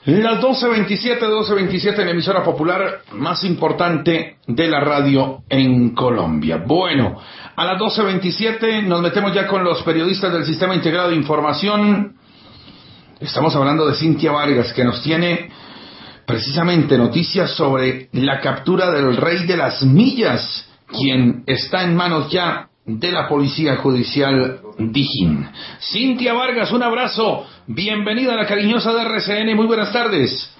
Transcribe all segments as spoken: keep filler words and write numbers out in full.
Las doce veintisiete, doce veintisiete en la emisora popular más importante de la radio en Colombia. Bueno, a las doce veintisiete nos metemos ya con los periodistas del Sistema Integrado de Información. Estamos hablando de Cintia Vargas, que nos tiene precisamente noticias sobre la captura del Rey de las Millas, quien está en manos ya de la Policía Judicial Dijín. Cintia Vargas, un abrazo, bienvenida a la cariñosa de R C N, muy buenas tardes.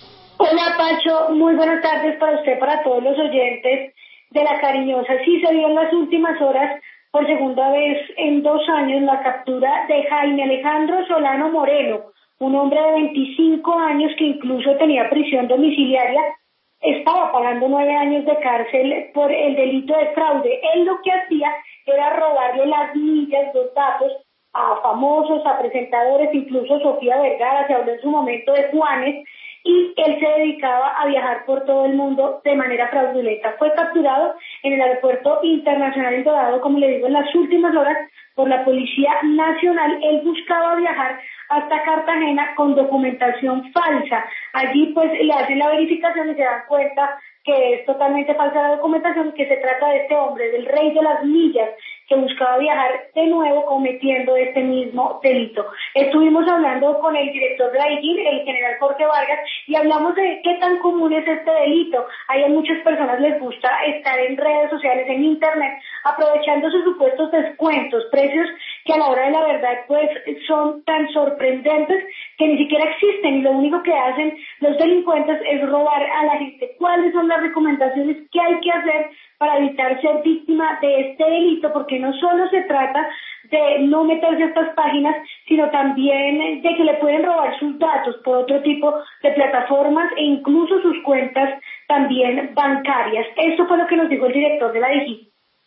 Hola Pacho, muy buenas tardes para usted, para todos los oyentes de la cariñosa. Sí, se dio en las últimas horas, por segunda vez en dos años, la captura de Jaime Alejandro Solano Moreno, un hombre de veinticinco años que incluso tenía prisión domiciliaria. Estaba pagando nueve años de cárcel por el delito de fraude. Él lo que hacía era robarle las millas, los datos a famosos, a presentadores, incluso Sofía Vergara, se habló en su momento de Juanes, y él se dedicaba a viajar por todo el mundo de manera fraudulenta. Fue capturado en el Aeropuerto Internacional El Dorado, como le digo, en las últimas horas por la Policía Nacional. Él buscaba viajar hasta Cartagena con documentación falsa. Allí pues le hacen la verificación y se dan cuenta que es totalmente falsa la documentación, que se trata de este hombre, del Rey de las Millas, que buscaba viajar de nuevo cometiendo este mismo delito. Estuvimos hablando con el director de la Dijín, el general Jorge Vargas, y hablamos de qué tan común es este delito. Hay a muchas personas les gusta estar en redes sociales, en internet, aprovechando sus supuestos descuentos, precios que a la hora de la verdad pues son tan sorprendentes que ni siquiera existen, y lo único que hacen los delincuentes es robar a la gente. ¿Cuáles son las recomendaciones que hay que hacer para evitar ser víctima de este delito? Porque no solo se trata de no meterse a estas páginas, sino también de que le pueden robar sus datos por otro tipo de plataformas e incluso sus cuentas también bancarias. Esto fue lo que nos dijo el director de la Dijín.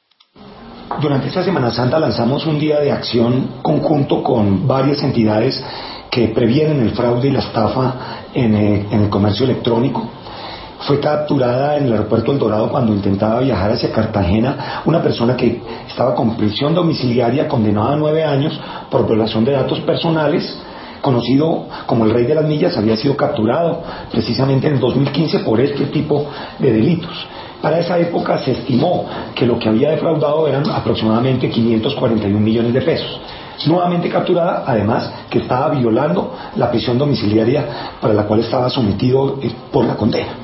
Durante esta Semana Santa lanzamos un día de acción conjunto con varias entidades que previenen el fraude y la estafa en el, en el comercio electrónico. Fue capturada en el aeropuerto El Dorado cuando intentaba viajar hacia Cartagena una persona que estaba con prisión domiciliaria, condenada a nueve años por violación de datos personales, conocido como el Rey de las Millas. Había sido capturado precisamente en el dos mil quince por este tipo de delitos. Para esa época se estimó que lo que había defraudado eran aproximadamente quinientos cuarenta y un millones de pesos. Nuevamente capturada, además que estaba violando la prisión domiciliaria para la cual estaba sometido por la condena.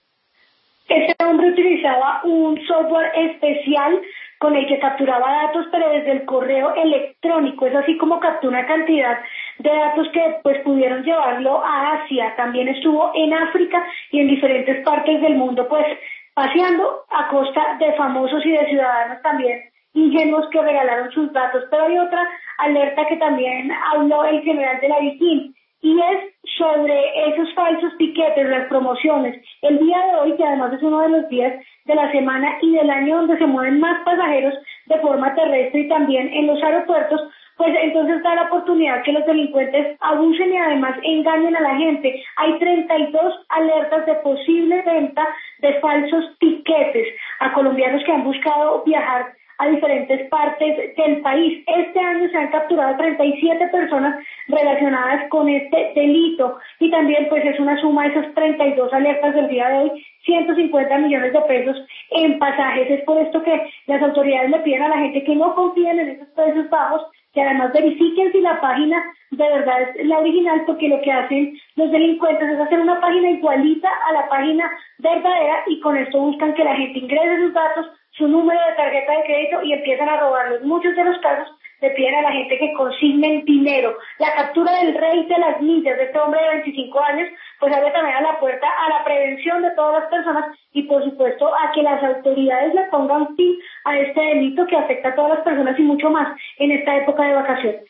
Este hombre utilizaba un software especial con el que capturaba datos, pero desde el correo electrónico. Es así como captura una cantidad de datos que pues pudieron llevarlo a Asia. También estuvo en África y en diferentes partes del mundo, pues paseando a costa de famosos y de ciudadanos también ingenuos que regalaron sus datos. Pero hay otra alerta que también habló el general de la Dijín, y es sobre esos falsos piquetes, las promociones. El día de hoy, que además es uno de los días de la semana y del año donde se mueven más pasajeros de forma terrestre y también en los aeropuertos, pues entonces da la oportunidad que los delincuentes abusen y además engañen a la gente. Hay treinta y dos alertas de posible venta de falsos tiquetes a colombianos que han buscado viajar a diferentes partes del país. Este año se han capturado treinta y siete personas relacionadas con este delito, y también pues es una suma de esas treinta y dos alertas del día de hoy, ciento cincuenta millones de pesos en pasajes. Es por esto que las autoridades le piden a la gente que no confíen en esos precios bajos, que además verifiquen si la página de verdad es la original, porque lo que hacen los delincuentes es hacer una página igualita a la página verdadera, y con esto buscan que la gente ingrese sus datos, su número de tarjeta de crédito, y empiezan a robarlos. Muchos de los casos le piden a la gente que consignen dinero. La captura del Rey de las Millas, de este hombre de veinticinco años, pues abre también a la puerta a la prevención de todas las personas y por supuesto a que las autoridades le pongan fin a este delito que afecta a todas las personas y mucho más en esta época de vacaciones.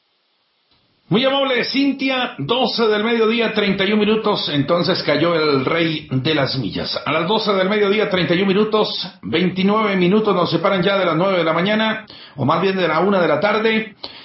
Muy amable Cintia, doce del mediodía, treinta y un minutos, entonces cayó el Rey de las Millas. A las doce del mediodía, treinta y un minutos, veintinueve minutos nos separan ya de las nueve de la mañana, o más bien de la una de la tarde.